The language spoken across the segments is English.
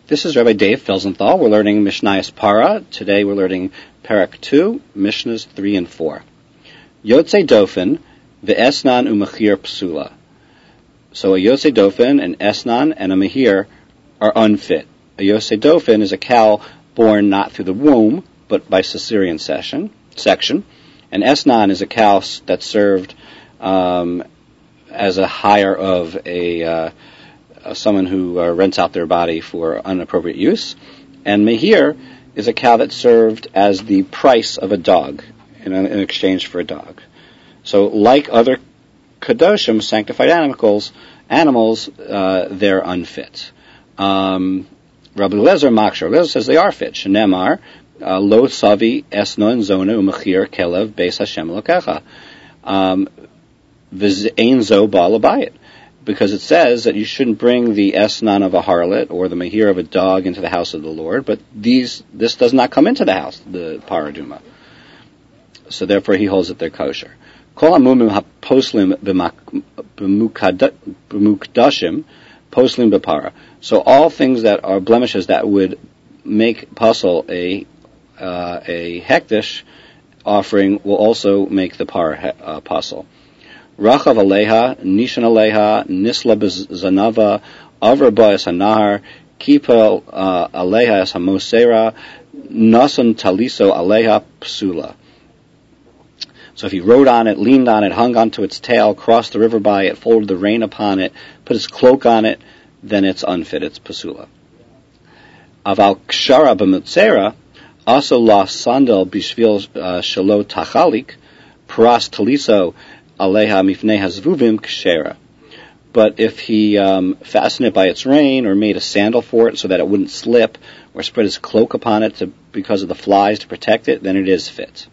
This is Rabbi Dave Felsenthal. We're learning Mishnayos Para. Today we're learning Parak 2, Mishnahs 3 and 4. Yotzei Dofen, ve'esnan u'mechir psula. So a Yotzei Dofen, an esnan, and a mechir are unfit. A Yotzei Dofen is a cow born not through the womb, but by cesarean section. An esnan is a cow that's served as a hire of someone who rents out their body for inappropriate use. And mehir is a cow that's served as the price of a dog in exchange for a dog. So like other kadoshim, sanctified animals, they're unfit. Rabbi Lezer Makshar, Lezer says they are fit. Shenemar, lo savi esnon zona umechir kelev beis Hashem lokecha. V'zein zo ba'al abayit. Because it says that you shouldn't bring the esnan of a harlot or the mehir of a dog into the house of the Lord, but this does not come into the house, the paraduma. So therefore he holds that they're kosher. Kol hamumim haposlim b'mukdashim poslim b'para. So all things that are blemishes that would make puzzle a hektish offering will also make the para puzzle. Rachav aleha, nishan aleha, nisla bezanava, avra ba'es hanahar, kipa aleha es hamosera, nasan taliso aleha psula. So if he rode on it, leaned on it, hung onto its tail, crossed the river by it, folded the rein upon it, put his cloak on it, then it's unfit, it's pasula. Aval kshara b'mutzera, also la sandal bishvil shalo tachalik, pras taliso aleha mifnei hazvuvim kshera. But if he fastened it by its rein or made a sandal for it so that it wouldn't slip, or spread his cloak upon it because of the flies to protect it, then it is fit.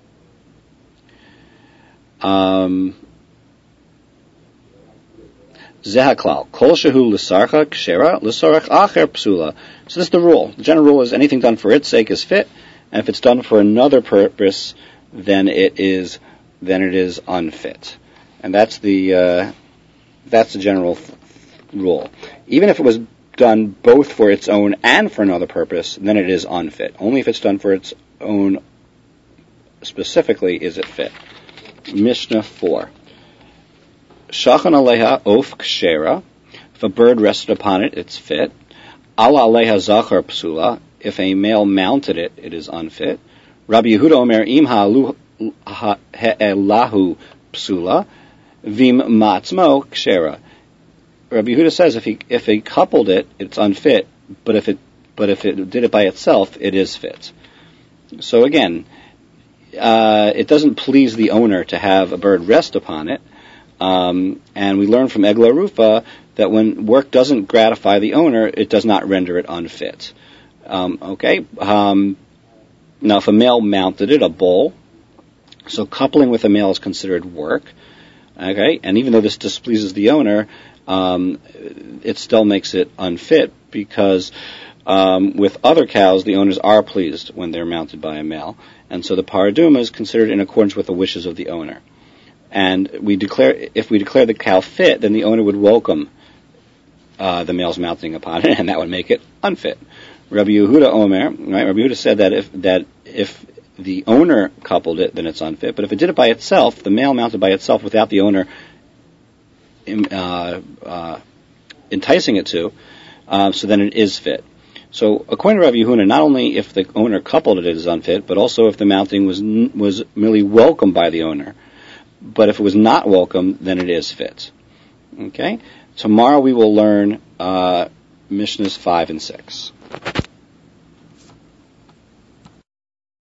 Zehaklal, kol shehu l'sarcha kshera, l'sarach acher psula. So this is the rule. The general rule is anything done for its sake is fit, and if it's done for another purpose, then it is unfit. And that's the general rule. Even if it was done both for its own and for another purpose, then it is unfit. Only if it's done for its own specifically is it fit. Mishnah 4. Shachan aleha of kshera. If a bird rested upon it, it's fit. Ala aleha zachar psula. If a male mounted it, it is unfit. Rabbi Yehuda omer im ha'elahu psula vim matzmo kshera. Rabbi Yehuda says if he coupled it, it's unfit. But if it did it by itself, it is fit. So again, it doesn't please the owner to have a bird rest upon it. And we learn from Egla Rufa that when work doesn't gratify the owner, it does not render it unfit. Now if a male mounted it, a bull, so coupling with a male is considered work. Okay, and even though this displeases the owner, it still makes it unfit because with other cows, the owners are pleased when they're mounted by a male. And so the paraduma is considered in accordance with the wishes of the owner. And if we declare the cow fit, then the owner would welcome the male's mounting upon it, and that would make it unfit. Rabbi Yehuda Omer, right? Rabbi Yehuda said that if the owner coupled it, then it's unfit. But if it did it by itself, the male mounted by itself without the owner enticing it to, so then it is fit. So according to Rabbi Yehuda, not only if the owner coupled it is unfit, but also if the mounting was merely welcomed by the owner. But if it was not welcome, then it is fit. Okay? Tomorrow we will learn Mishnahs 5 and 6.